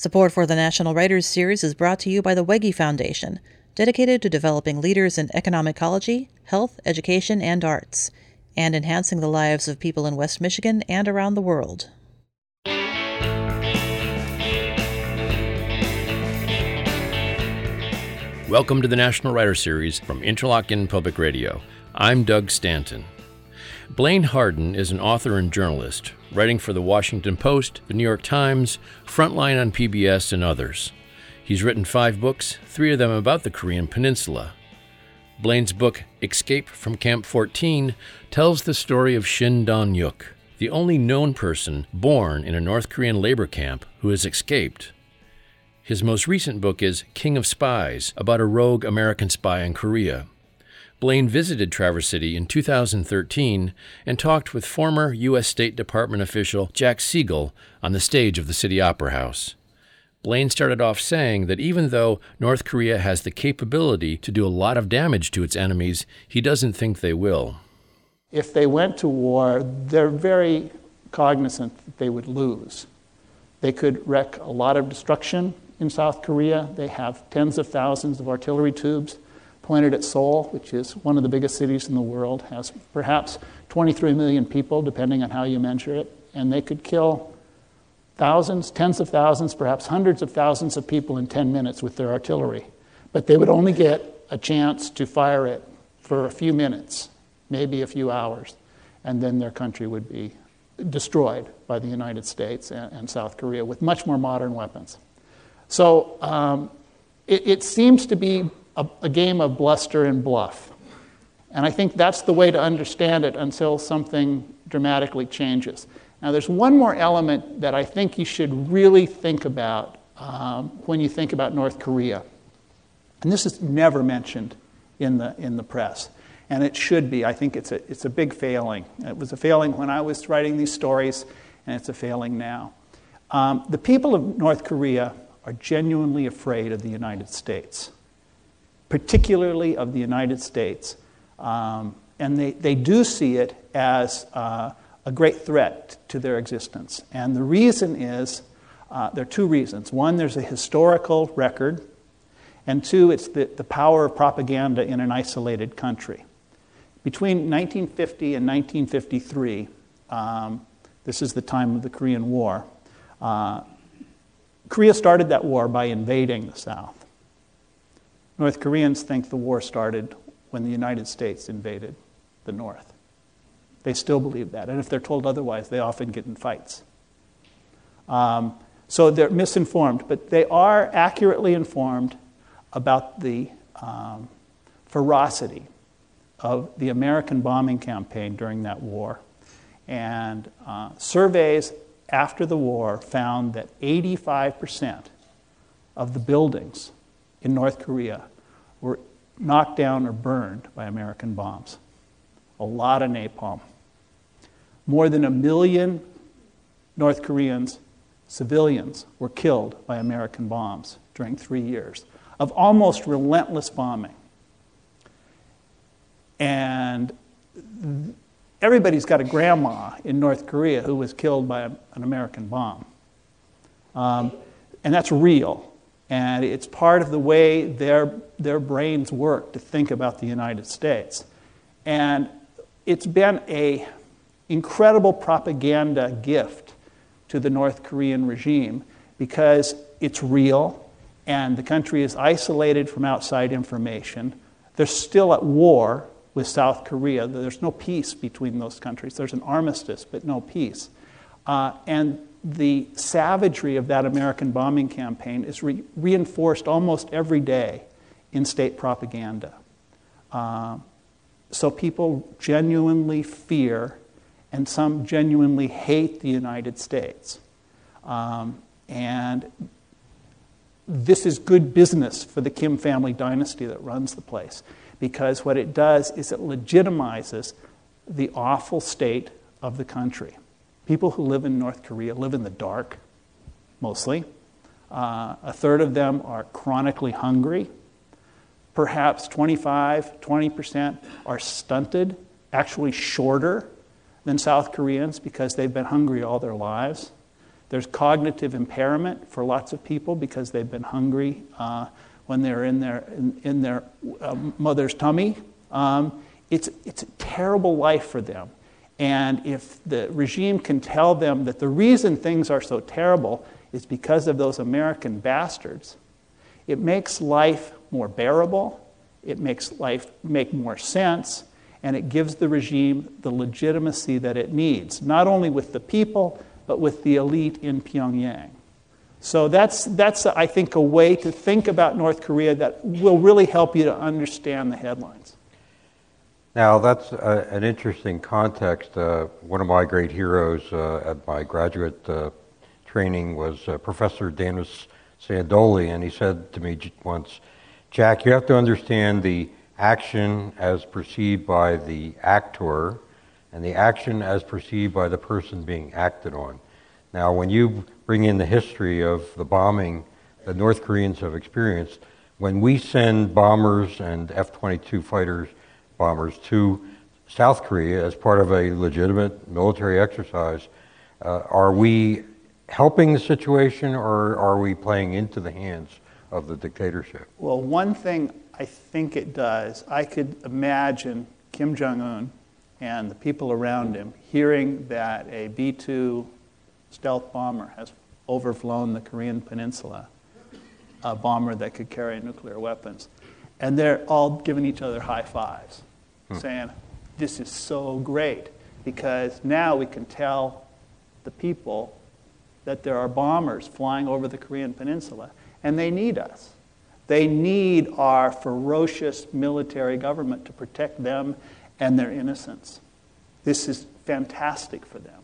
Support for the National Writers Series is brought to you by the Wege Foundation, dedicated to developing leaders in economic ecology, health, education, and arts, and enhancing the lives of people in West Michigan and around the world. Welcome to the National Writer Series from Interlochen Public Radio. I'm Doug Stanton. Blaine Harden is an author and journalist, writing for The Washington Post, The New York Times, Frontline on PBS, and others. He's written 5 books, 3 of them about the Korean Peninsula. Blaine's book, Escape from Camp 14, tells the story of Shin Dong-yuk, the only known person born in a North Korean labor camp who has escaped. His most recent book is King of Spies, about a rogue American spy in Korea. Blaine visited Traverse City in 2013 and talked with former U.S. State Department official Jack Siegel on the stage of the City Opera House. Blaine started off saying that even though North Korea has the capability to do a lot of damage to its enemies, he doesn't think they will. If they went to war, they're very cognizant that they would lose. They could wreak a lot of destruction in South Korea. They have tens of thousands of artillery tubes pointed at Seoul, which is one of the biggest cities in the world, has perhaps 23 million people, depending on how you measure it, and they could kill thousands, tens of thousands, perhaps hundreds of thousands of people in 10 minutes with their artillery. But they would only get a chance to fire it for a few minutes, maybe a few hours, and then their country would be destroyed by the United States and South Korea with much more modern weapons. So it seems to be a game of bluster and bluff. And I think that's the way to understand it until something dramatically changes. Now, there's one more element that I think you should really think about when you think about North Korea. And this is never mentioned in the press. And it should be. I think it's a big failing. It was a failing when I was writing these stories, and it's a failing now. The people of North Korea are genuinely afraid of the United States, particularly of the United States. And they do see it as a great threat to their existence. And the reason is, there are 2 reasons. One, there's a historical record. And 2, it's the power of propaganda in an isolated country. Between 1950 and 1953, this is the time of the Korean War, Korea started that war by invading the South. North Koreans think the war started when the United States invaded the North. They still believe that, and if they're told otherwise, they often get in fights. So they're misinformed, but they are accurately informed about the ferocity of the American bombing campaign during that war. And surveys after the war found that 85% of the buildings in North Korea were knocked down or burned by American bombs. A lot of napalm. More than 1 million North Koreans, civilians, were killed by American bombs during 3 years of almost relentless bombing. And everybody's got a grandma in North Korea who was killed by an American bomb. And that's real. And it's part of the way their brains work to think about the United States. And it's been an incredible propaganda gift to the North Korean regime because it's real and the country is isolated from outside information. They're still at war with South Korea. There's no peace between those countries. There's an armistice, but no peace. And the savagery of that American bombing campaign is reinforced almost every day in state propaganda. So people genuinely fear, and some genuinely hate the United States. And this is good business for the Kim family dynasty that runs the place, because what it does is it legitimizes the awful state of the country. People who live in North Korea live in the dark, mostly. A third of them are chronically hungry. Perhaps 20% are stunted, actually shorter than South Koreans because they've been hungry all their lives. There's cognitive impairment for lots of people because they've been hungry when they're in their mother's tummy. It's a terrible life for them. And if the regime can tell them that the reason things are so terrible is because of those American bastards, it makes life more bearable, it makes life make more sense, and it gives the regime the legitimacy that it needs, not only with the people, but with the elite in Pyongyang. So that's I think, a way to think about North Korea that will really help you to understand the headlines. Now, that's an interesting context. One of my great heroes at my graduate training was Professor Danis Sandoli, and he said to me once, Jack, you have to understand the action as perceived by the actor and the action as perceived by the person being acted on. Now, when you bring in the history of the bombing that North Koreans have experienced, when we send bombers and F-22 fighter bombers to South Korea as part of a legitimate military exercise, are we helping the situation, or are we playing into the hands of the dictatorship? Well, one thing I think it does, I could imagine Kim Jong-un and the people around him hearing that a B-2 stealth bomber has overflown the Korean peninsula, a bomber that could carry nuclear weapons, and they're all giving each other high fives, saying, this is so great, because now we can tell the people that there are bombers flying over the Korean peninsula, and they need us. They need our ferocious military government to protect them and their innocence. This is fantastic for them.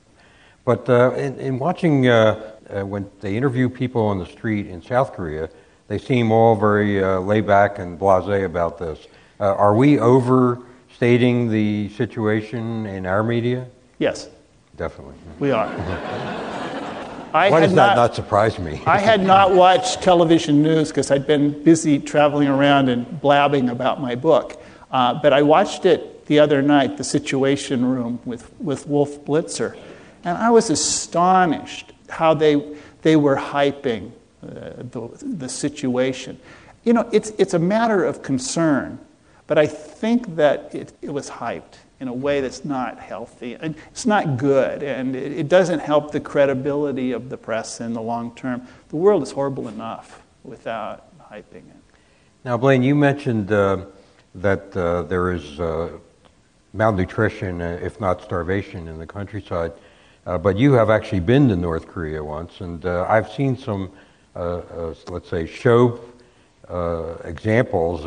But in watching, when they interview people on the street in South Korea, they seem all very laid back and blasé about this. Are we overstating the situation in our media? Yes. Definitely. We are. Why does that not surprise me? I had not watched television news because I'd been busy traveling around and blabbing about my book. But I watched it the other night, The Situation Room with Wolf Blitzer. And I was astonished how they were hyping the situation. You know, it's a matter of concern, but I think that it was hyped in a way that's not healthy. And it's not good, and it doesn't help the credibility of the press in the long term. The world is horrible enough without hyping it. Now, Blaine, you mentioned that there is malnutrition, if not starvation, in the countryside. But you have actually been to North Korea once, and I've seen some, let's say, show examples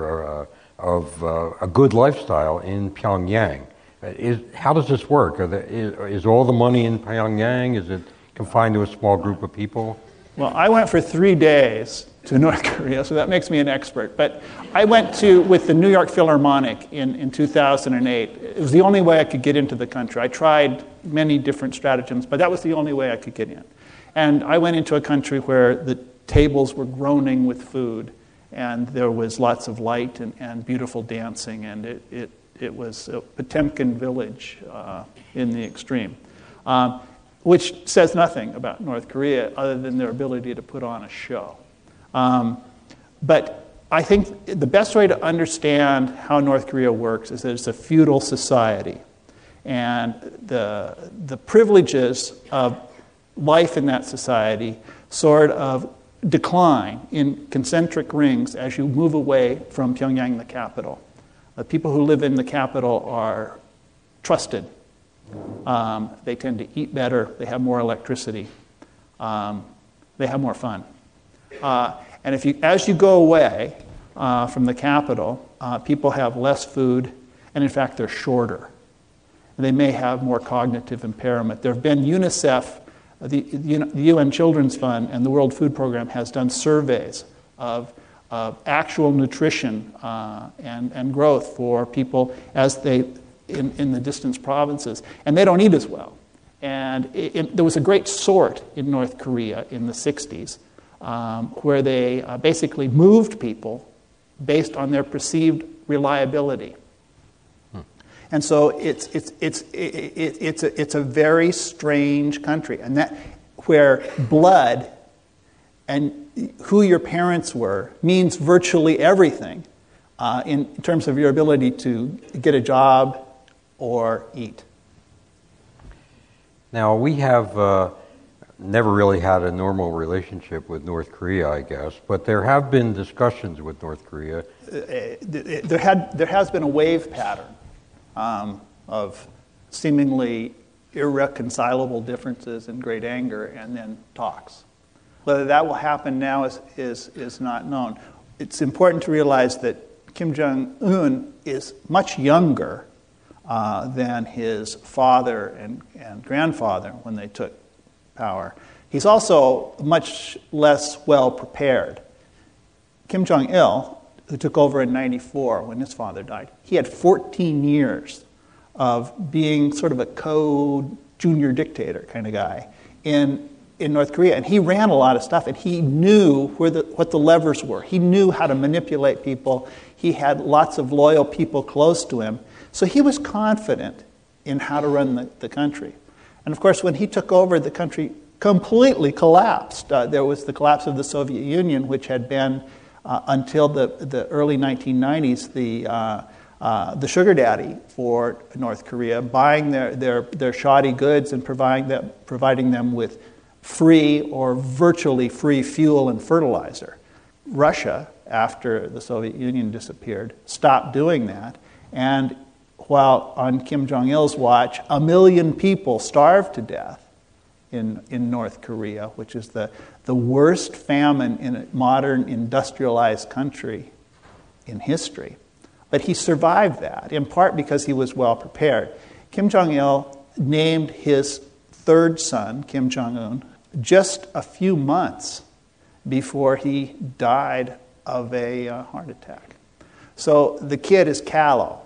of a good lifestyle in Pyongyang. How does this work? Is all the money in Pyongyang? Is it confined to a small group of people? Well, I went for 3 days to North Korea, so that makes me an expert. But I went with the New York Philharmonic in 2008. It was the only way I could get into the country. I tried many different stratagems, but that was the only way I could get in. And I went into a country where the tables were groaning with food, and there was lots of light and beautiful dancing, and it was a Potemkin village in the extreme. Which says nothing about North Korea other than their ability to put on a show. But I think the best way to understand how North Korea works is that it's a feudal society. And the privileges of life in that society sort of decline in concentric rings as you move away from Pyongyang, the capital. The people who live in the capital are trusted. They tend to eat better. They have more electricity. They have more fun. And as you go away from the capital, people have less food, and in fact, they're shorter. And they may have more cognitive impairment. There have been UNICEF, the UN Children's Fund, and the World Food Program has done surveys of actual nutrition and growth for people as they in the distant provinces, and they don't eat as well. And there was a great sort in North Korea in the 60s where they basically moved people based on their perceived reliability. And so it's a very strange country, and where blood and who your parents were means virtually everything in terms of your ability to get a job or eat. Now, we have never really had a normal relationship with North Korea, I guess, but there have been discussions with North Korea. There has been a wave pattern of seemingly irreconcilable differences and great anger, and then talks. Whether that will happen now is not known. It's important to realize that Kim Jong-un is much younger than his father and grandfather when they took power. He's also much less well prepared. Kim Jong-il, who took over in 1994 when his father died, he had 14 years of being sort of a junior dictator kind of guy in North Korea. And he ran a lot of stuff, and he knew what the levers were. He knew how to manipulate people. He had lots of loyal people close to him. So he was confident in how to run the country. And of course, when he took over, the country completely collapsed. There was the collapse of the Soviet Union, which had been, until the early 1990s, the sugar daddy for North Korea, buying their shoddy goods and providing them with free or virtually free fuel and fertilizer. Russia, after the Soviet Union disappeared, stopped doing that. And while on Kim Jong-il's watch, 1 million people starved to death in North Korea, which is the worst famine in a modern industrialized country in history. But he survived that, in part because he was well prepared. Kim Jong-il named his third son, Kim Jong-un, just a few months before he died of a heart attack. So the kid is callow.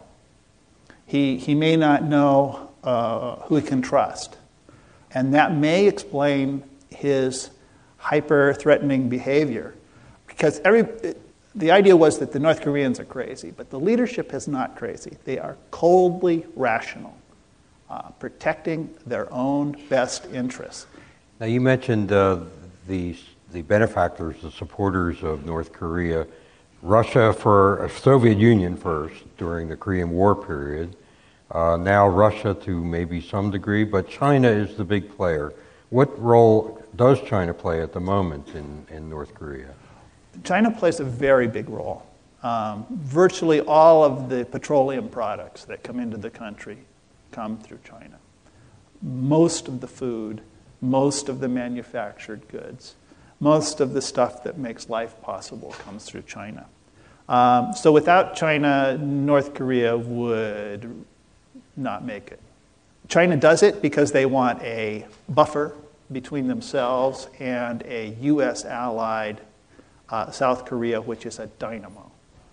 He may not know who he can trust. And that may explain his hyper-threatening behavior. Because the idea was that the North Koreans are crazy, but the leadership is not crazy. They are coldly rational, protecting their own best interests. Now, you mentioned the benefactors, the supporters of North Korea. Russia for Soviet Union first during the Korean War period. Now Russia to maybe some degree, but China is the big player. What role does China play at the moment in North Korea? China plays a very big role. Virtually all of the petroleum products that come into the country come through China. Most of the food, most of the manufactured goods, most of the stuff that makes life possible comes through China. So without China, North Korea would not make it. China does it because they want a buffer between themselves and a U.S. allied South Korea, which is a dynamo.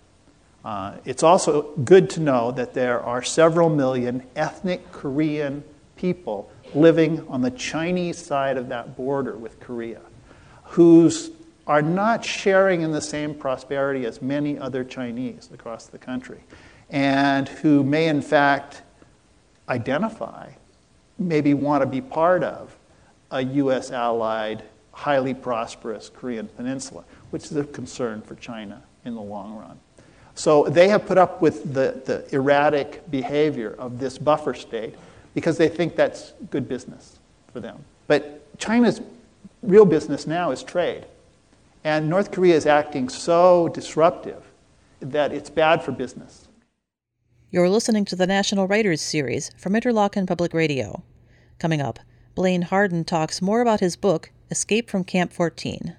It's also good to know that there are several million ethnic Korean people living on the Chinese side of that border with Korea, who are not sharing in the same prosperity as many other Chinese across the country, and who may in fact identify, maybe want to be part of a U.S. allied, highly prosperous Korean peninsula, which is a concern for China in the long run. So they have put up with the erratic behavior of this buffer state because they think that's good business for them. But China's real business now is trade. And North Korea is acting so disruptive that it's bad for business. You're listening to the National Writers Series from Interlochen Public Radio. Coming up, Blaine Harden talks more about his book, Escape from Camp 14.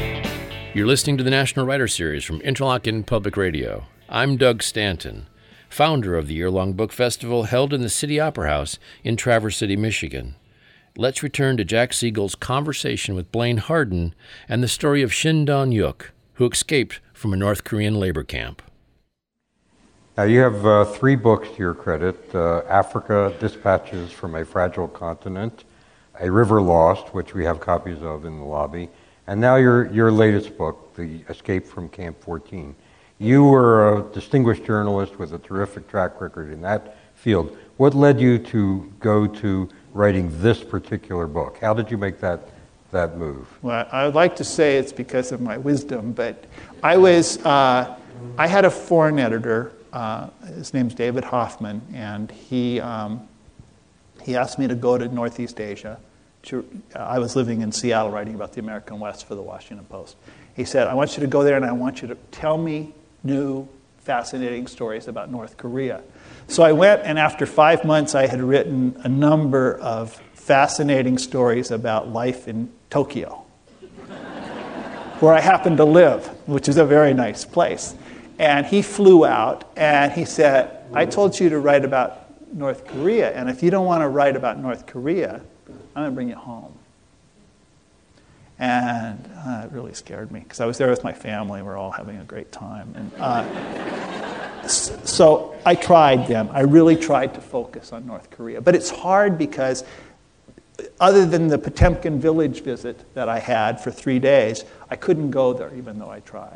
You're listening to the National Writer Series from Interlochen Public Radio. I'm Doug Stanton. founder of the year-long book festival held in the City Opera House in Traverse City, Michigan. Let's return to Jack Siegel's conversation with Blaine Harden and the story of Shin Dong-yuk, who escaped from a North Korean labor camp. Now, you have 3 books to your credit: Africa, Dispatches from a Fragile Continent, A River Lost, which we have copies of in the lobby, and now your latest book, The Escape from Camp 14. You were a distinguished journalist with a terrific track record in that field. What led you to go to writing this particular book? How did you make that move? Well, I would like to say it's because of my wisdom, but I had a foreign editor. His name's David Hoffman, and he asked me to go to Northeast Asia. I was living in Seattle writing about the American West for the Washington Post. He said, I want you to go there and I want you to tell me new, fascinating stories about North Korea. So I went, and after 5 months I had written a number of fascinating stories about life in Tokyo, where I happened to live, which is a very nice place. And he flew out, and he said, I told you to write about North Korea, and if you don't want to write about North Korea, I'm going to bring you home. And it really scared me, because I was there with my family. We're all having a great time. And so I tried then. I really tried to focus on North Korea. But it's hard because other than the Potemkin village visit that I had for 3 days, I couldn't go there even though I tried.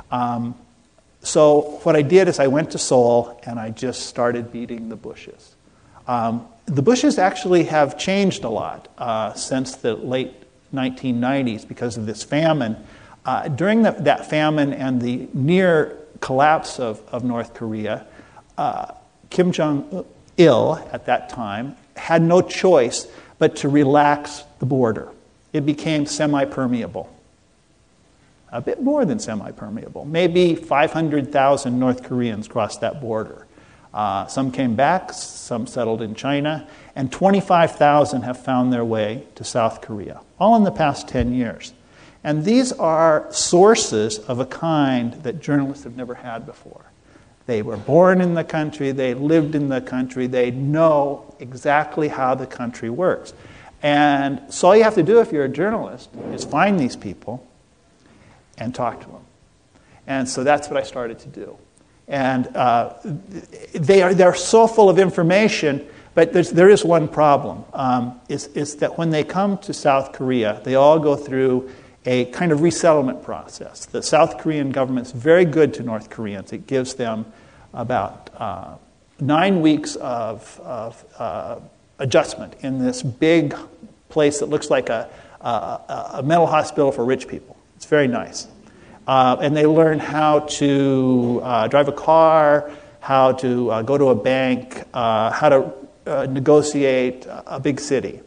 So what I did is I went to Seoul and I just started beating the bushes. The bushes actually have changed a lot since the late 1990s because of this famine. During that famine and the near collapse of North Korea, Kim Jong-il at that time had no choice but to relax the border. It became semi-permeable. A bit more than semi-permeable. Maybe 500,000 North Koreans crossed that border. Some came back, some settled in China, and 25,000 have found their way to South Korea, all in the past 10 years. And these are sources of a kind that journalists have never had before. They were born in the country, they lived in the country, they know exactly how the country works. And so all you have to do if you're a journalist is find these people and talk to them. And so that's what I started to do. And they're so full of information, but there is one problem, is that when they come to South Korea, they all go through a kind of resettlement process. The South Korean government's very good to North Koreans. It gives them about 9 weeks of adjustment in this big place that looks like a mental hospital for rich people. It's very nice. And they learn how to drive a car, how to go to a bank, how to negotiate a big city.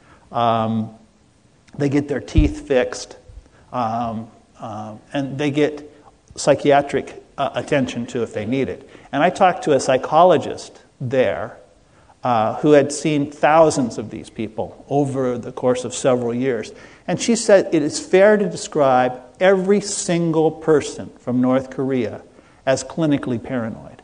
They get their teeth fixed, and they get psychiatric attention too if they need it. And I talked to a psychologist there who had seen thousands of these people over the course of several years. And she said it is fair to describe every single person from North Korea as clinically paranoid.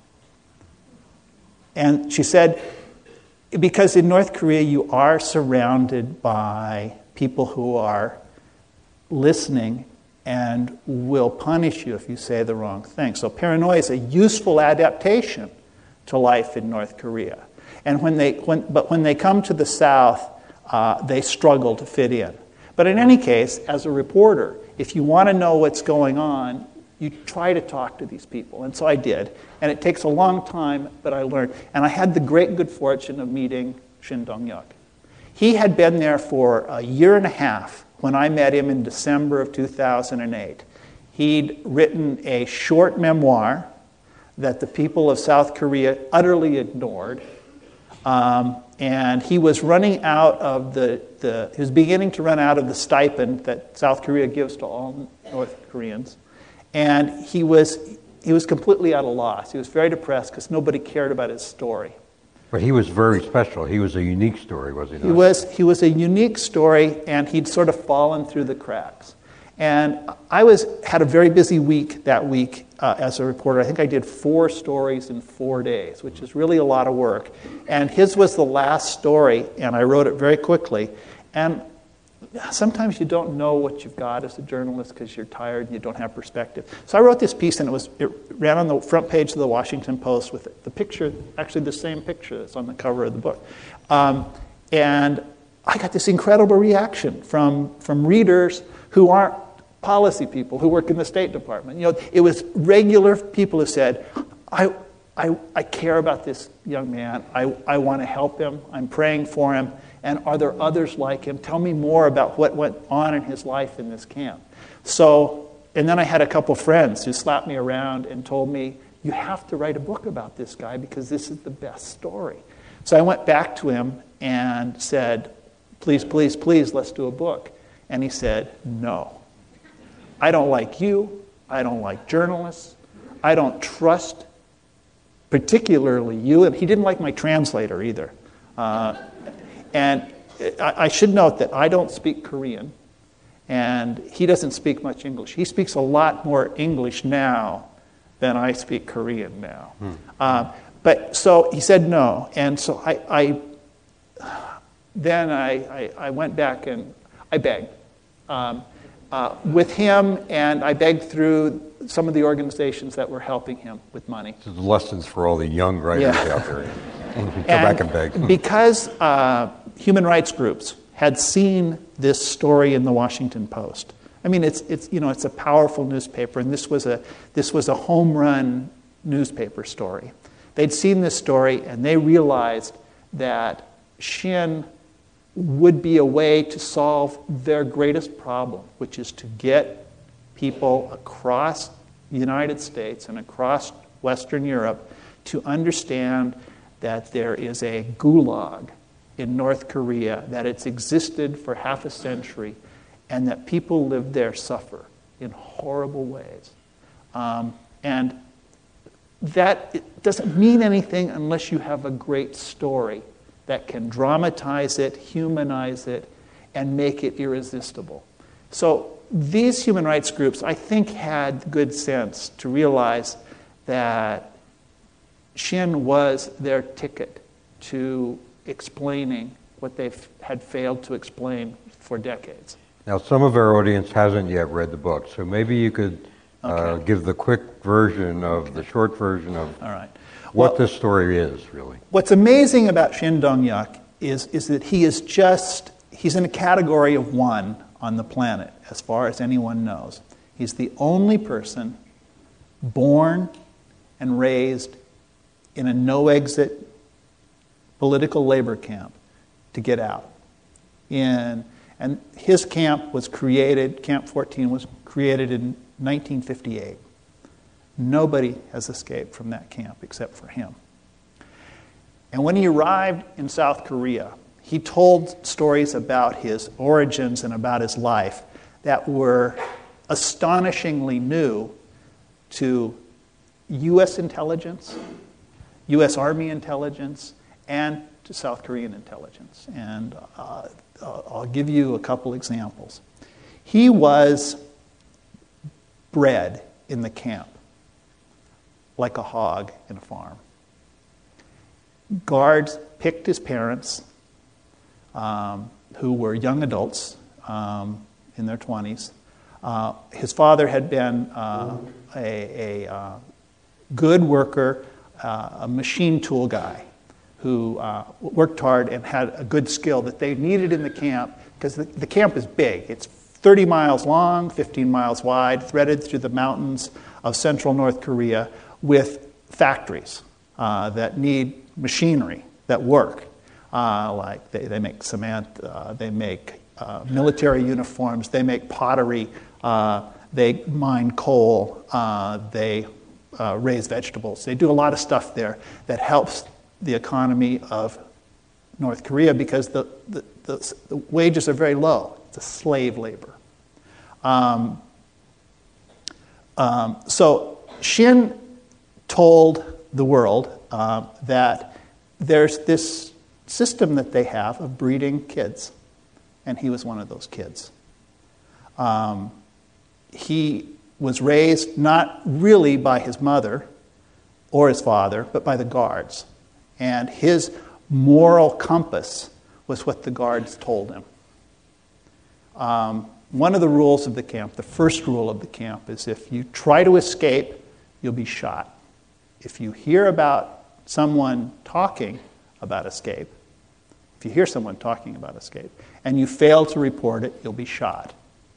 And she said, because in North Korea you are surrounded by people who are listening and will punish you if you say the wrong thing. So paranoia is a useful adaptation to life in North Korea. And when they come to the South, they struggle to fit in. But in any case, as a reporter, if you want to know what's going on, you try to talk to these people. And so I did. And it takes a long time, but I learned. And I had the great good fortune of meeting Shin Dong-yuk. He had been there for a year and a half when I met him in December of 2008. He'd written a short memoir that the people of South Korea utterly ignored. And he was running out of he was beginning to run out of the stipend that South Korea gives to all North Koreans. And he was completely at a loss. He was very depressed because nobody cared about his story. But he was very special. He was a unique story, was he not? He was a unique story, and he'd sort of fallen through the cracks. And I had a very busy week that week as a reporter. I think I did 4 stories in 4 days, which is really a lot of work. And his was the last story, and I wrote it very quickly. And sometimes you don't know what you've got as a journalist because you're tired and you don't have perspective. So I wrote this piece, and it ran on the front page of the Washington Post with the picture, actually the same picture that's on the cover of the book. And I got this incredible reaction from readers who aren't policy people, who work in the State Department. You know, it was regular people who said, I care about this young man. I want to help him. I'm praying for him. And are there others like him? Tell me more about what went on in his life in this camp. So, and then I had a couple friends who slapped me around and told me, you have to write a book about this guy because this is the best story. So I went back to him and said, please, please, please, let's do a book. And he said, no. I don't like you. I don't like journalists. I don't trust particularly you. And he didn't like my translator either. And I should note that I don't speak Korean, and he doesn't speak much English. He speaks a lot more English now than I speak Korean now. But so he said no, and so I went back and I begged with him, and I begged through some of the organizations that were helping him with money. So the lessons for all the young writers out there. Go back and beg. Because human rights groups had seen this story in the Washington Post. I mean, it's a powerful newspaper, and this was a home run newspaper story. They'd seen this story, and they realized that Shin would be a way to solve their greatest problem, which is to get people across the United States and across Western Europe to understand that there is a gulag in North Korea, that it's existed for half a century, and that people live there suffer in horrible ways. And that it doesn't mean anything unless you have a great story that can dramatize it, humanize it, and make it irresistible. So these human rights groups, I think, had good sense to realize that Shin was their ticket to explaining what they had failed to explain for decades. Now, some of our audience hasn't yet read the book, so maybe you could give the quick version of the short version of what this story is, really. What's amazing about Shin Dong-yuk is that he's in a category of one on the planet, as far as anyone knows. He's the only person born and raised in a no-exit political labor camp to get out. And his camp was created, Camp 14 was created in 1958. Nobody has escaped from that camp except for him. And when he arrived in South Korea, he told stories about his origins and about his life that were astonishingly new to U.S. intelligence, U.S. Army intelligence, and to South Korean intelligence. And I'll give you a couple examples. He was bred in the camp like a hog in a farm. Guards picked his parents, who were young adults in their 20s. His father had been a good worker, a machine tool guy who worked hard and had a good skill that they needed in the camp, because the camp is big. It's 30 miles long, 15 miles wide, threaded through the mountains of central North Korea with factories that need machinery that work. Like they make cement, they make military uniforms, they make pottery, they mine coal, they raise vegetables. They do a lot of stuff there that helps the economy of North Korea because the wages are very low. It's a slave labor. So Shin told the world that there's this system that they have of breeding kids, and he was one of those kids. he was raised not really by his mother or his father, but by the guards. And his moral compass was what the guards told him. One of the rules of the camp, the first rule of the camp, is if you try to escape, you'll be shot. If you hear about someone talking about escape, if you hear someone talking about escape, and you fail to report it, you'll be shot.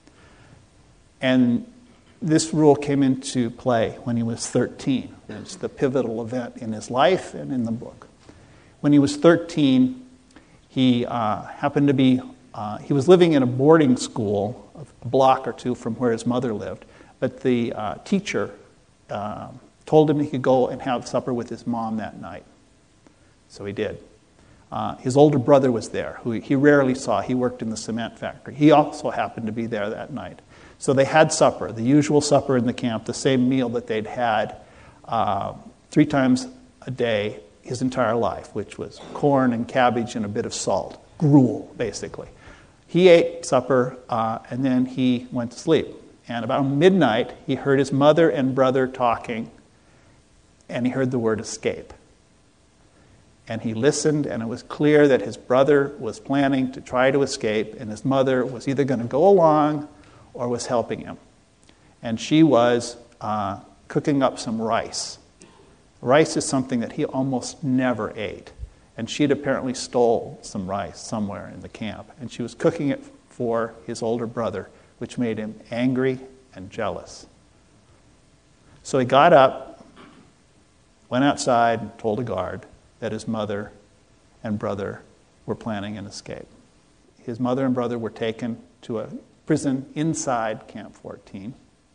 And this rule came into play when he was 13. It's the pivotal event in his life and in the book. When he was 13, he happened to be, he was living in a boarding school a block or two from where his mother lived, but the teacher told him he could go and have supper with his mom that night. So he did. His older brother was there, who he rarely saw. He worked in the cement factory. He also happened to be there that night. So they had supper, the usual supper in the camp, the same meal that they'd had 3 times a day his entire life, which was corn and cabbage and a bit of salt. Gruel, basically. He ate supper, and then he went to sleep. And about midnight, he heard his mother and brother talking, and he heard the word escape. And he listened, and it was clear that his brother was planning to try to escape, and his mother was either going to go along or was helping him. And she was cooking up some rice. Rice is something that he almost never ate. And she'd apparently stole some rice somewhere in the camp. And she was cooking it for his older brother, which made him angry and jealous. So he got up, went outside, and told a guard that his mother and brother were planning an escape. His mother and brother were taken to a prison inside Camp 14.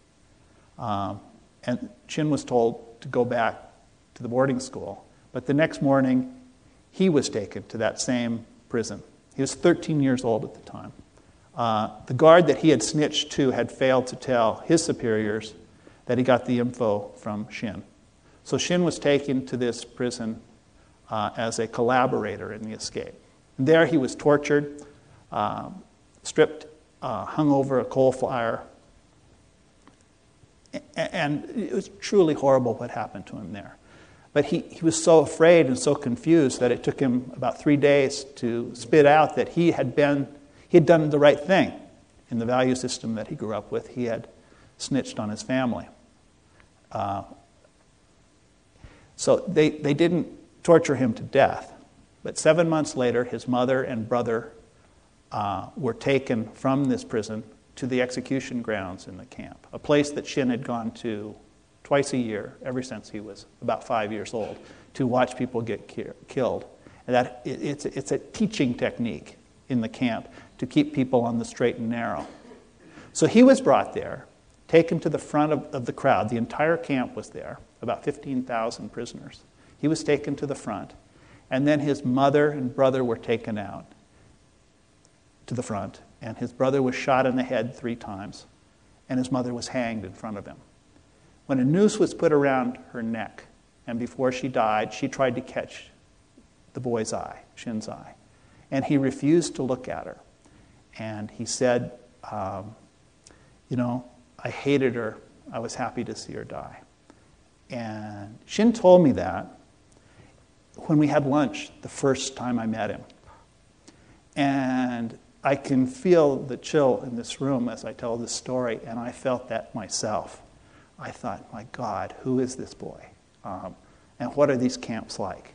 And Chin was told to go back to the boarding school. But the next morning, he was taken to that same prison. He was 13 years old at the time. The guard that he had snitched to had failed to tell his superiors that he got the info from Shin. So Shin was taken to this prison as a collaborator in the escape. And there he was tortured, stripped, hung over a coal fire. And it was truly horrible what happened to him there. But he was so afraid and so confused that it took him about 3 days to spit out that he had done the right thing in the value system that he grew up with. He had snitched on his family. So they didn't torture him to death. But 7 months later, his mother and brother were taken from this prison to the execution grounds in the camp, a place that Shin had gone to twice a year, ever since he was about 5 years old, to watch people get killed. And it's a teaching technique in the camp to keep people on the straight and narrow. So he was brought there, taken to the front of the crowd. The entire camp was there, about 15,000 prisoners. He was taken to the front, and then his mother and brother were taken out to the front, and his brother was shot in the head 3 times, and his mother was hanged in front of him. When a noose was put around her neck, and before she died, she tried to catch the boy's eye, Shin's eye, and he refused to look at her. And he said, I hated her. I was happy to see her die. And Shin told me that when we had lunch the first time I met him. And I can feel the chill in this room as I tell this story, and I felt that myself. I thought, my God, who is this boy? And what are these camps like?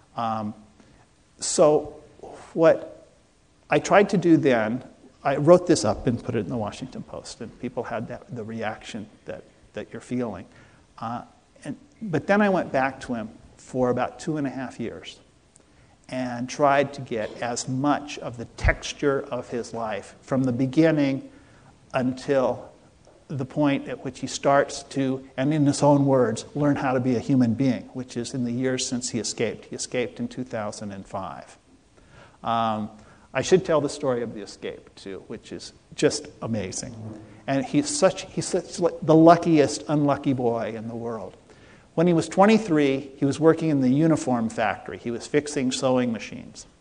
So what I tried to do then, I wrote this up and put it in the Washington Post, and people had the reaction that you're feeling. But then I went back to him for about 2.5 years and tried to get as much of the texture of his life from the beginning until the point at which he starts to, and in his own words, learn how to be a human being, which is in the years since he escaped. He escaped in 2005. I should tell the story of the escape, too, which is just amazing. And he's such the luckiest unlucky boy in the world. When he was 23, he was working in the uniform factory. He was fixing sewing machines.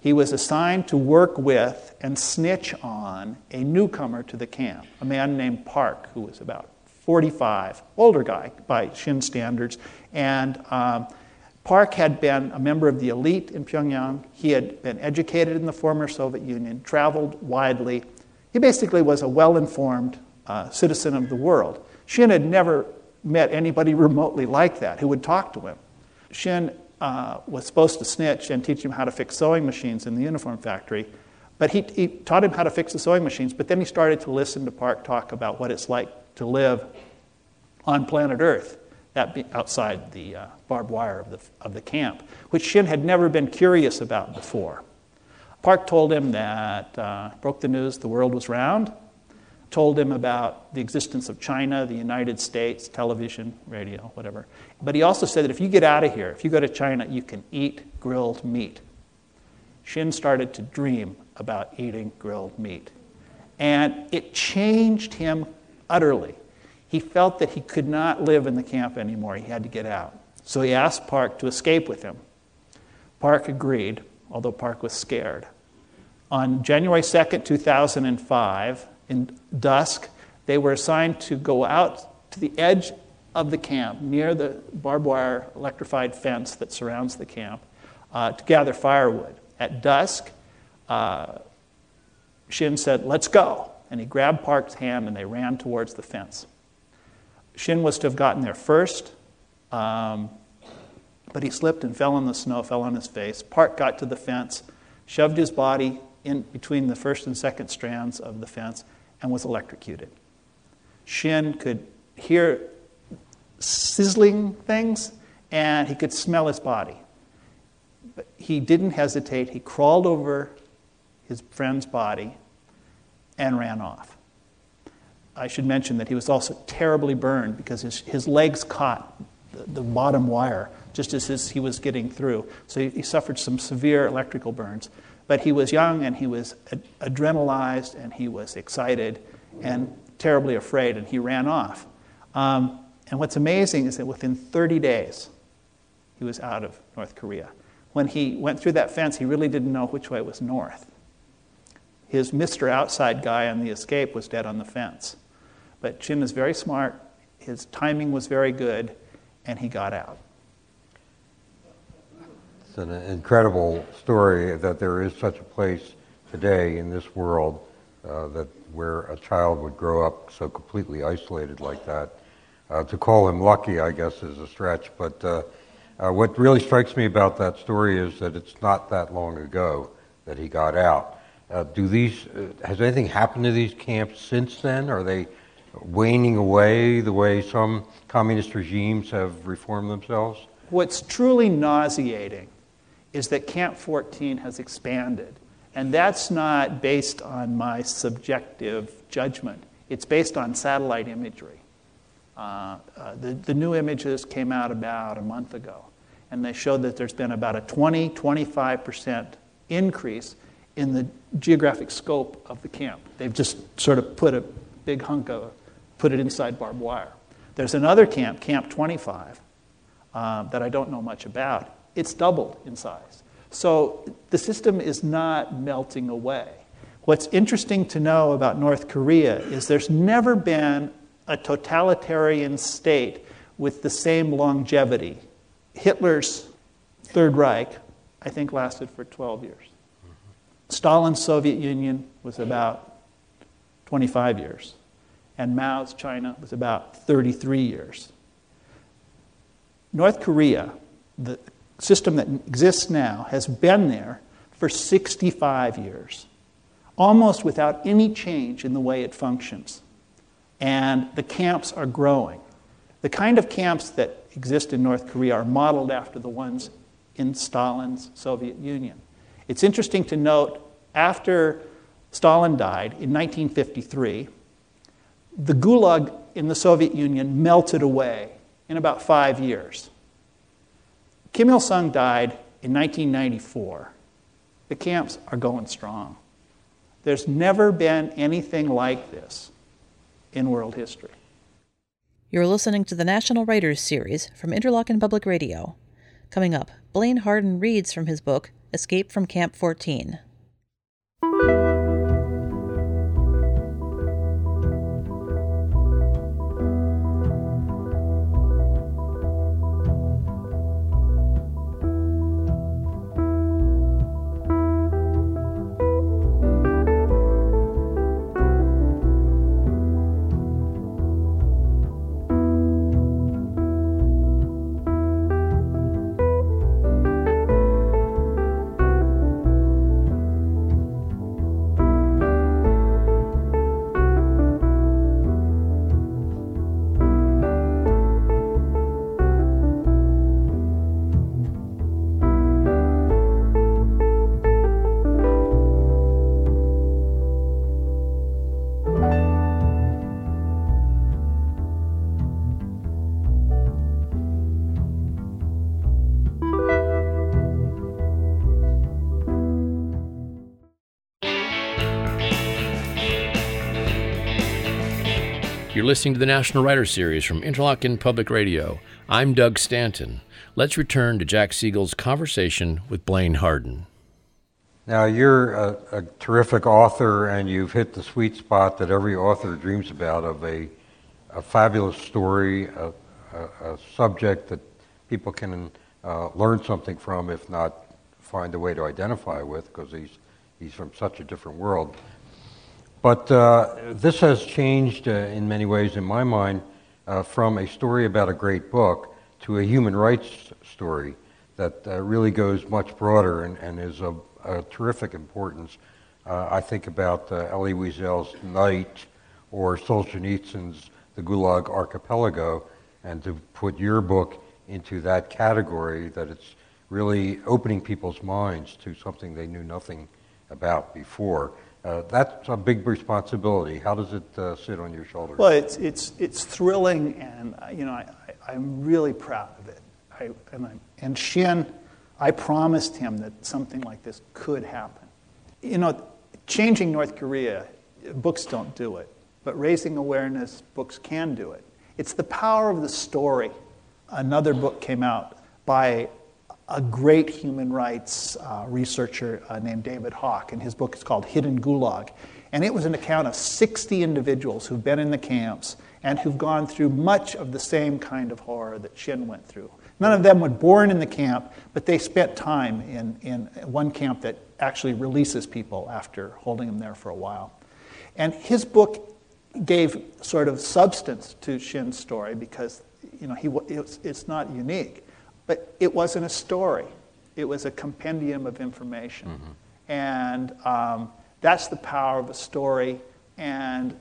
He was assigned to work with and snitch on a newcomer to the camp, a man named Park, who was about 45, older guy by Shin standards. And Park had been a member of the elite in Pyongyang. He had been educated in the former Soviet Union, traveled widely. He basically was a well-informed citizen of the world. Shin had never met anybody remotely like that who would talk to him. Shin was supposed to snitch and teach him how to fix sewing machines in the uniform factory, but he taught him how to fix the sewing machines, but then he started to listen to Park talk about what it's like to live on planet Earth, that be outside the barbed wire of the camp, which Shin had never been curious about before. Park told him that, broke the news the world was round, told him about the existence of China, the United States, television, radio, whatever. But he also said that if you get out of here, if you go to China, you can eat grilled meat. Shin started to dream about eating grilled meat. And it changed him utterly. He felt that he could not live in the camp anymore. He had to get out. So he asked Park to escape with him. Park agreed, although Park was scared. On January 2nd, 2005, in dusk, they were assigned to go out to the edge of the camp, near the barbed wire electrified fence that surrounds the camp, to gather firewood. At dusk, Shin said, "Let's go." And he grabbed Park's hand and they ran towards the fence. Shin was to have gotten there first, but he slipped and fell in the snow, fell on his face. Park got to the fence, shoved his body in between the first and second strands of the fence, and was electrocuted. Shin could hear sizzling things, and he could smell his body. But he didn't hesitate. He crawled over his friend's body and ran off. I should mention that he was also terribly burned because his legs caught the bottom wire just as he was getting through. So he suffered some severe electrical burns. But he was young and he was adrenalized and he was excited and terribly afraid, and he ran off. And what's amazing is that within 30 days, he was out of North Korea. When he went through that fence, he really didn't know which way was north. His Mr. Outside guy on the escape was dead on the fence. But Shin is very smart, his timing was very good, and he got out. It's an incredible story that there is such a place today in this world that where a child would grow up so completely isolated like that. To call him lucky, I guess, is a stretch, but what really strikes me about that story is that it's not that long ago that he got out. Has anything happened to these camps since then? Are they waning away the way some communist regimes have reformed themselves? What's truly nauseating is that Camp 14 has expanded. And that's not based on my subjective judgment. It's based on satellite imagery. The new images came out about a month ago, and they showed that there's been about a 20-25% increase in the geographic scope of the camp. They've just sort of put a big hunk of, put it inside barbed wire. There's another camp, Camp 25, that I don't know much about. It's doubled in size. So the system is not melting away. What's interesting to know about North Korea is there's never been a totalitarian state with the same longevity. Hitler's Third Reich, I think, lasted for 12 years. Stalin's Soviet Union was about 25 years. And Mao's China was about 33 years. North Korea, the system that exists now, has been there for 65 years, almost without any change in the way it functions. And the camps are growing. The kind of camps that exist in North Korea are modeled after the ones in Stalin's Soviet Union. It's interesting to note, after Stalin died in 1953, the Gulag in the Soviet Union melted away in about 5 years. Kim Il-sung died in 1994. The camps are going strong. There's never been anything like this in world history. You're listening to the National Writers Series from Interlochen Public Radio. Coming up, Blaine Harden reads from his book, Escape from Camp 14. You're listening to the National Writer Series from Interlochen Public Radio. I'm Doug Stanton. Let's return to Jack Siegel's conversation with Blaine Harden. Now, you're a terrific author, and you've hit the sweet spot that every author dreams about, of a fabulous story, a subject that people can learn something from, if not find a way to identify with, because he's from such a different world. But this has changed in many ways, in my mind, from a story about a great book to a human rights story that really goes much broader and is of terrific importance. I think about Elie Wiesel's Night or Solzhenitsyn's The Gulag Archipelago, and to put your book into that category, that it's really opening people's minds to something they knew nothing about before. That's a big responsibility. How does it sit on your shoulders? Well, it's thrilling, and I'm really proud of it. And Shin, I promised him that something like this could happen. Changing North Korea, books don't do it, but raising awareness, books can do it. It's the power of the story. Another book came out by a great human rights researcher named David Hawk, and his book is called Hidden Gulag. And it was an account of 60 individuals who've been in the camps and who've gone through much of the same kind of horror that Shin went through. None of them were born in the camp, but they spent time in one camp that actually releases people after holding them there for a while. And his book gave sort of substance to Shin's story because it's not unique. But it wasn't a story. It was a compendium of information. Mm-hmm. And that's the power of a story. And,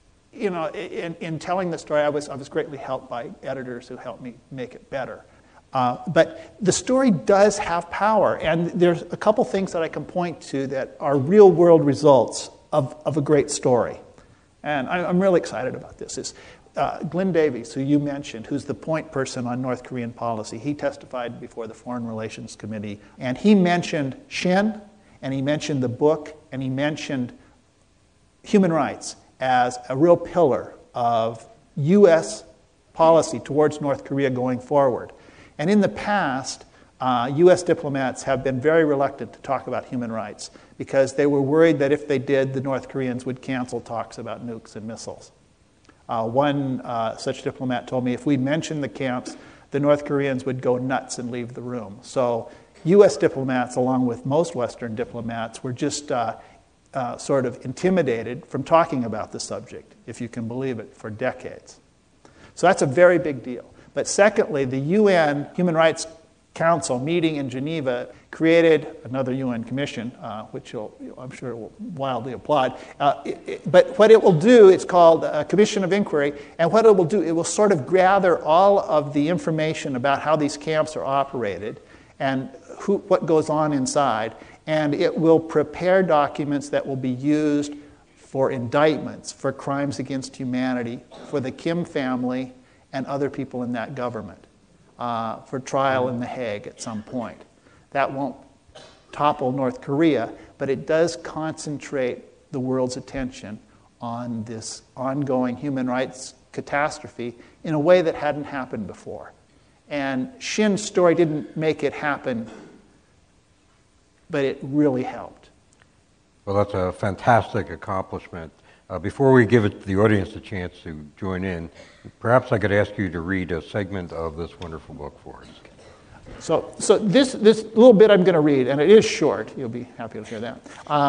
in telling the story, I was greatly helped by editors who helped me make it better. But the story does have power. And there's a couple things that I can point to that are real-world results of a great story. And I'm really excited about this. Glenn Davies, who you mentioned, who's the point person on North Korean policy, he testified before the Foreign Relations Committee, and he mentioned Shin, and he mentioned the book, and he mentioned human rights as a real pillar of U.S. policy towards North Korea going forward. And in the past, U.S. diplomats have been very reluctant to talk about human rights because they were worried that if they did, the North Koreans would cancel talks about nukes and missiles. One such diplomat told me if we mentioned the camps, the North Koreans would go nuts and leave the room. So U.S. diplomats, along with most Western diplomats, were just sort of intimidated from talking about the subject, if you can believe it, for decades. So that's a very big deal. But secondly, the UN Human Rights Council meeting in Geneva created another UN commission, which I'm sure will wildly applaud. But what it will do, it's called a Commission of Inquiry, and what it will do, it will sort of gather all of the information about how these camps are operated and what goes on inside, and it will prepare documents that will be used for indictments for crimes against humanity for the Kim family and other people in that government. For trial in The Hague at some point. That won't topple North Korea, but it does concentrate the world's attention on this ongoing human rights catastrophe in a way that hadn't happened before. And Shin's story didn't make it happen but it really helped. Well, that's a fantastic accomplishment. Before we give the audience a chance to join in, perhaps I could ask you to read a segment of this wonderful book for us. So this little bit I'm going to read, and it is short, you'll be happy to hear that,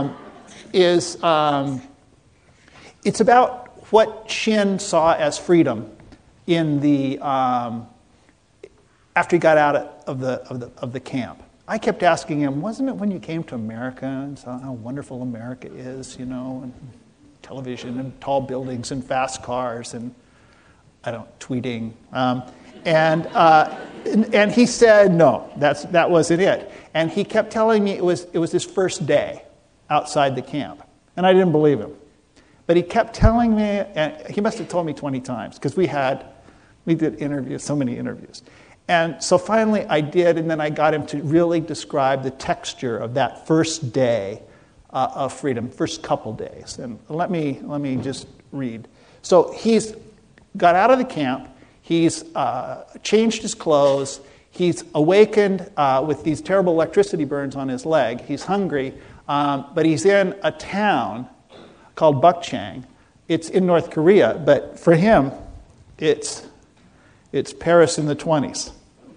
it's about what Shin saw as freedom in the after he got out of the camp. I kept asking him, wasn't it when you came to America and saw how wonderful America is, and television and tall buildings and fast cars and tweeting. And he said, no, that wasn't it. And he kept telling me it was his first day outside the camp. And I didn't believe him. But he kept telling me, and he must have told me 20 times, because we did interviews, so many interviews. And so finally I did, and then I got him to really describe the texture of that first day of freedom, first couple days. And let me just read. So he's got out of the camp. He's changed his clothes. He's awakened with these terrible electricity burns on his leg. He's hungry, but he's in a town called Bukchang. It's in North Korea, but for him, it's Paris in the 20s.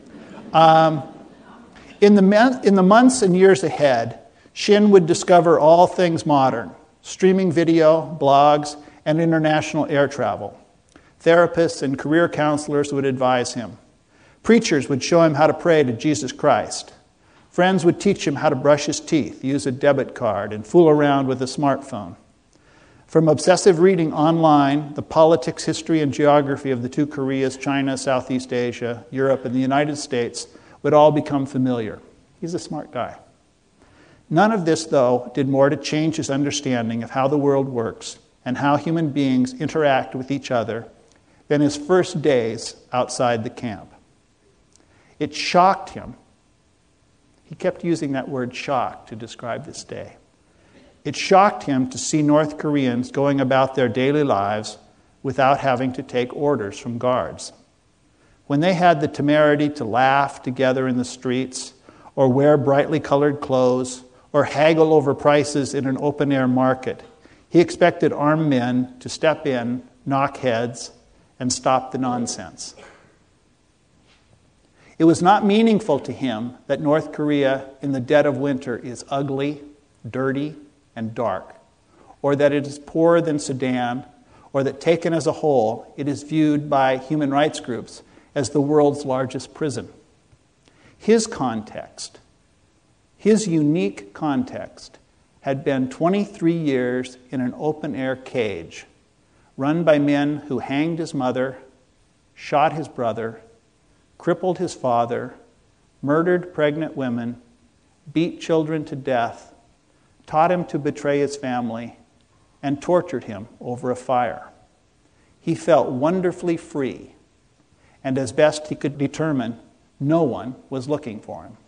In the months and years ahead, Shin would discover all things modern: streaming video, blogs, and international air travel. Therapists and career counselors would advise him. Preachers would show him how to pray to Jesus Christ. Friends would teach him how to brush his teeth, use a debit card, and fool around with a smartphone. From obsessive reading online, the politics, history, and geography of the two Koreas, China, Southeast Asia, Europe, and the United States would all become familiar. He's a smart guy. None of this, though, did more to change his understanding of how the world works and how human beings interact with each other than his first days outside the camp. It shocked him. He kept using that word shock to describe this day. It shocked him to see North Koreans going about their daily lives without having to take orders from guards. When they had the temerity to laugh together in the streets, or wear brightly colored clothes, or haggle over prices in an open-air market, he expected armed men to step in, knock heads, and stop the nonsense. It was not meaningful to him that North Korea in the dead of winter is ugly, dirty, and dark, or that it is poorer than Sudan, or that taken as a whole, it is viewed by human rights groups as the world's largest prison. His context, his unique context, had been 23 years in an open-air cage, run by men who hanged his mother, shot his brother, crippled his father, murdered pregnant women, beat children to death, taught him to betray his family, and tortured him over a fire. He felt wonderfully free, and as best he could determine, no one was looking for him.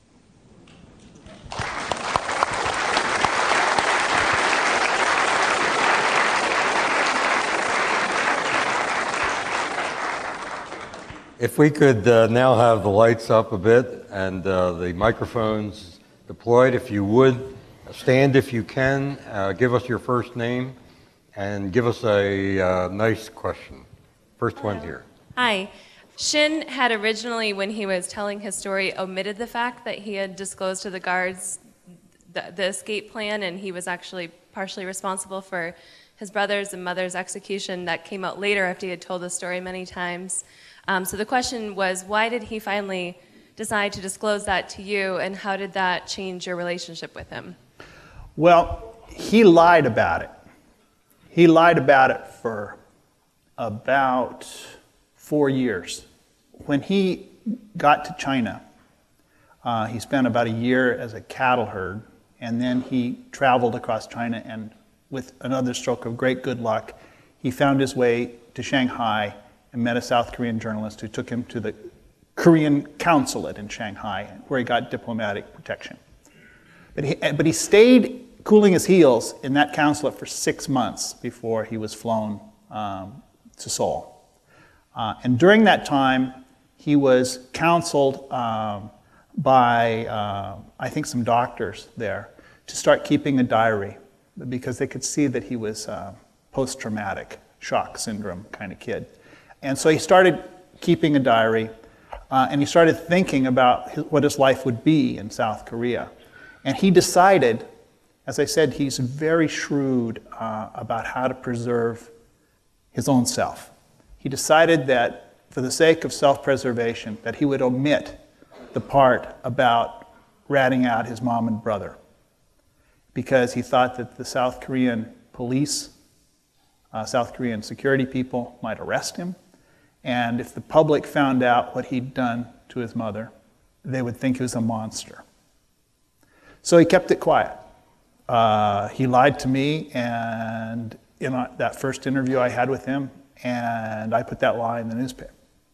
If we could now have the lights up a bit and the microphones deployed, if you would, stand if you can, give us your first name, and give us a nice question. First one here. Hi. Shin had originally, when he was telling his story, omitted the fact that he had disclosed to the guards the escape plan, and he was actually partially responsible for his brother's and mother's execution. That came out later after he had told the story many times. So the question was, why did he finally decide to disclose that to you, and how did that change your relationship with him? Well, he lied about it. He lied about it for about 4 years. When he got to China, he spent about a year as a cattle herd, and then he traveled across China, and with another stroke of great good luck, he found his way to Shanghai and met a South Korean journalist who took him to the Korean consulate in Shanghai, where he got diplomatic protection. But he stayed cooling his heels in that consulate for 6 months before he was flown to Seoul. And during that time, he was counseled by, I think, some doctors there to start keeping a diary because they could see that he was post-traumatic shock syndrome kind of kid. And so he started keeping a diary, and he started thinking about what his life would be in South Korea. And he decided, as I said, he's very shrewd about how to preserve his own self. He decided that for the sake of self-preservation, that he would omit the part about ratting out his mom and brother, because he thought that the South Korean police, South Korean security people might arrest him, and if the public found out what he'd done to his mother, they would think he was a monster. So he kept it quiet. He lied to me, and in that first interview I had with him, and I put that lie in the newspaper,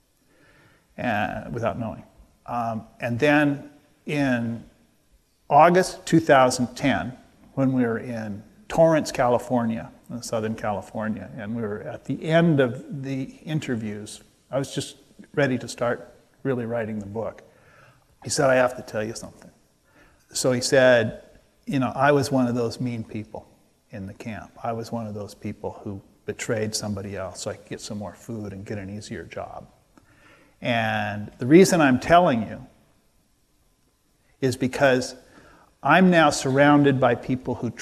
and without knowing. And then in August 2010, when we were in Torrance, California, in Southern California, and we were at the end of the interviews, I was just ready to start really writing the book. He said, "I have to tell you something." So he said, I was one of those mean people in the camp. I was one of those people who betrayed somebody else so I could get some more food and get an easier job. And the reason I'm telling you is because I'm now surrounded by people who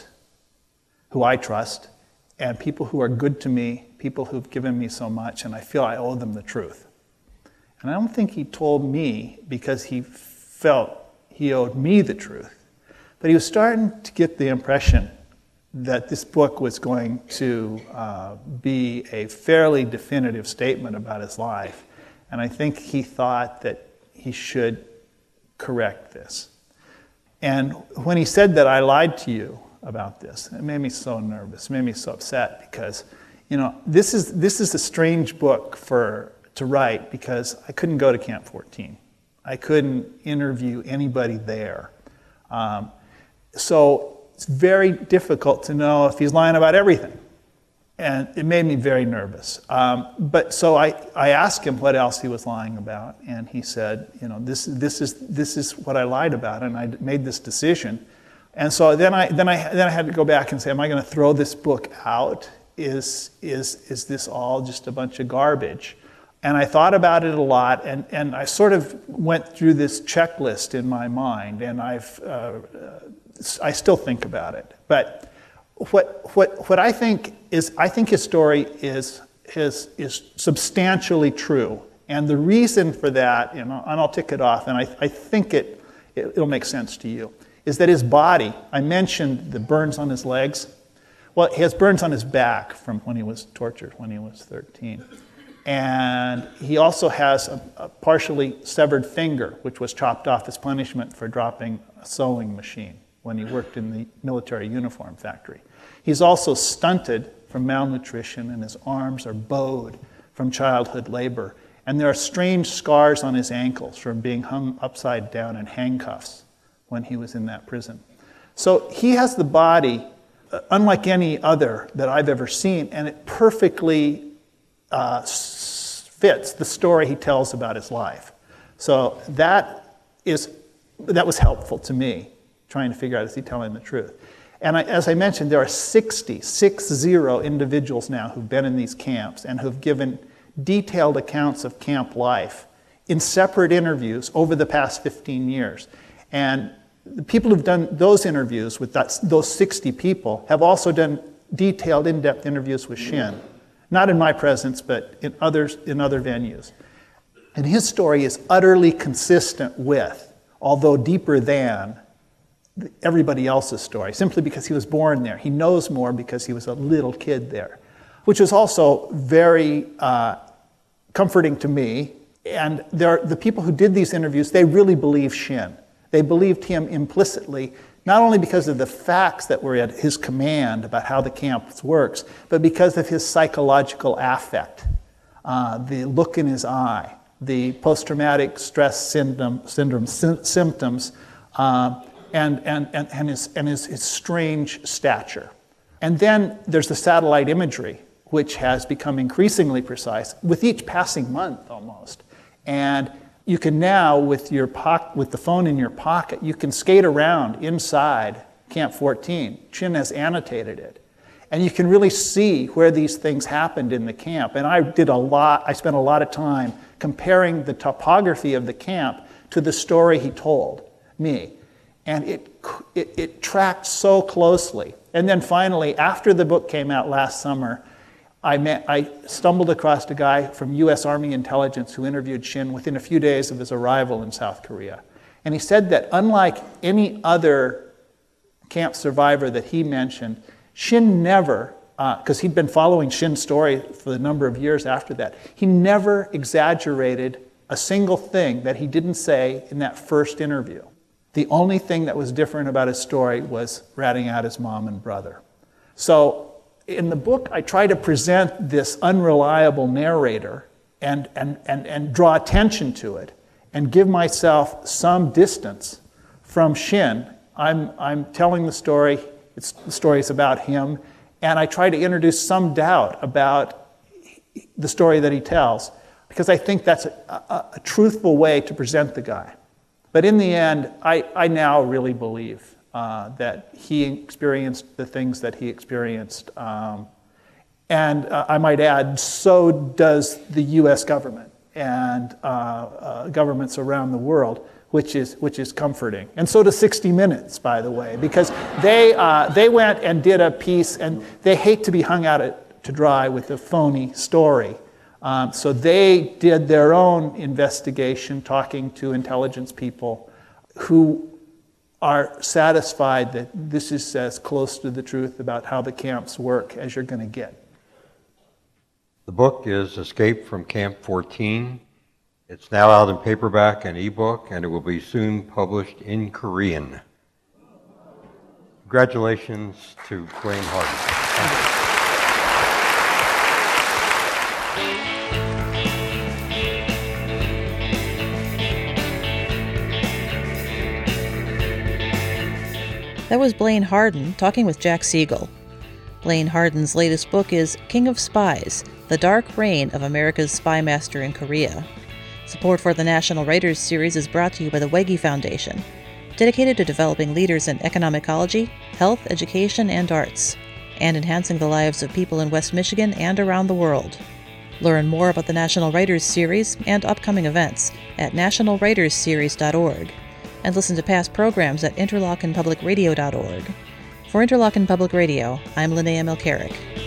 I trust, and people who are good to me, people who've given me so much, and I feel I owe them the truth. And I don't think he told me because he felt he owed me the truth, but he was starting to get the impression that this book was going to be a fairly definitive statement about his life. And I think he thought that he should correct this. And when he said that I lied to you about this, it made me so nervous, it made me so upset because, this is a strange book to write because I couldn't go to Camp 14. I couldn't interview anybody there. So it's very difficult to know if he's lying about everything. And it made me very nervous. So I asked him what else he was lying about, and he said, this is what I lied about, and I made this decision. And so then I had to go back and say, am I going to throw this book out? Is this all just a bunch of garbage? And I thought about it a lot, and I sort of went through this checklist in my mind, and I still think about it. But what I think is, his story is substantially true, and the reason for that, and I'll tick it off, and I think it'll make sense to you, is that his body. I mentioned the burns on his legs. Well, he has burns on his back from when he was tortured when he was 13. And he also has a partially severed finger, which was chopped off as punishment for dropping a sewing machine when he worked in the military uniform factory. He's also stunted from malnutrition, and his arms are bowed from childhood labor. And there are strange scars on his ankles from being hung upside down in handcuffs when he was in that prison. So he has the body unlike any other that I've ever seen, and it perfectly fits the story he tells about his life. So that was helpful to me, trying to figure out, is he telling the truth? And as I mentioned, there are 60 individuals now who've been in these camps and who've given detailed accounts of camp life in separate interviews over the past 15 years. And the people who've done those interviews with those 60 people have also done detailed, in-depth interviews with Shin. Not in my presence, but in other venues. And his story is utterly consistent with, although deeper than, everybody else's story, simply because he was born there. He knows more because he was a little kid there, which was also very comforting to me. And the people who did these interviews, they really believed Shin. They believed him implicitly, not only because of the facts that were at his command about how the camp works, but because of his psychological affect, the look in his eye, the post-traumatic stress syndrome symptoms, and his strange stature. And then there's the satellite imagery, which has become increasingly precise with each passing month almost. And you can now, with the phone in your pocket, you can skate around inside Camp 14. Chin has annotated it. And you can really see where these things happened in the camp. And I spent a lot of time comparing the topography of the camp to the story he told me. And it tracked so closely. And then finally, after the book came out last summer, I stumbled across a guy from U.S. Army Intelligence who interviewed Shin within a few days of his arrival in South Korea. And he said that unlike any other camp survivor that he mentioned, Shin never, because he'd been following Shin's story for a number of years after that, he never exaggerated a single thing that he didn't say in that first interview. The only thing that was different about his story was ratting out his mom and brother. So in the book, I try to present this unreliable narrator and draw attention to it and give myself some distance from Shin. I'm telling the story, the story is about him, and I try to introduce some doubt about the story that he tells, because I think that's a truthful way to present the guy. But in the end, I now really believe that he experienced the things that he experienced. And I might add, so does the U.S. government and governments around the world, which is comforting. And so does 60 Minutes, by the way, because they went and did a piece, and they hate to be hung out to dry with a phony story. So they did their own investigation, talking to intelligence people who are satisfied that this is as close to the truth about how the camps work as you're going to get. The book is Escape from Camp 14. It's now out in paperback and ebook, and it will be soon published in Korean. Congratulations to Blaine Harden. That was Blaine Harden talking with Jack Siegel. Blaine Harden's latest book is King of Spies, The Dark Reign of America's Spy Master in Korea. Support for the National Writers Series is brought to you by the Wege Foundation, dedicated to developing leaders in economic ecology, health, education, and arts, and enhancing the lives of people in West Michigan and around the world. Learn more about the National Writers Series and upcoming events at nationalwritersseries.org. And listen to past programs at interlockenpublicradio.org. For Interlochen Public Radio, I'm Linnea Milcaric.